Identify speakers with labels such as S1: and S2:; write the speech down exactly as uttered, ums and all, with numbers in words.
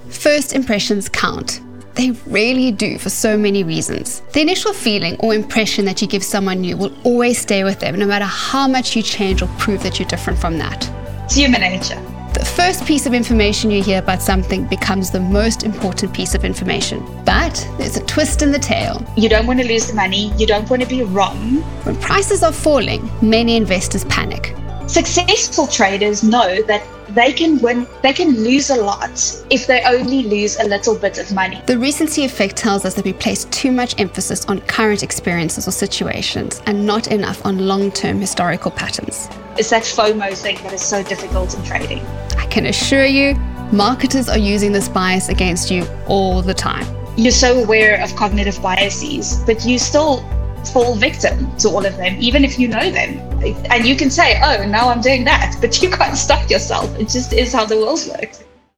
S1: First impressions count. They really do for so many reasons. The initial feeling or impression that you give someone new will always stay with them, no matter how much you change or prove that you're different from that.
S2: It's human nature.
S1: The first piece of information you hear about something becomes the most important piece of information. But there's a twist in the tale.
S2: You don't want to lose the money. You don't want to be wrong.
S1: When prices are falling, many investors panic.
S2: Successful traders know that they can win, they can lose a lot if they only lose a little bit of money.
S1: The recency effect tells us that we place too much emphasis on current experiences or situations and not enough on long-term historical patterns.
S2: It's that FOMO thing that is so difficult in trading.
S1: I can assure you, marketers are using this bias against you all the time.
S2: You're so aware of cognitive biases, but you still fall victim to all of them, even if you know them. And you can say, oh, now I'm doing that, but you can't stop yourself. It just is how the world works.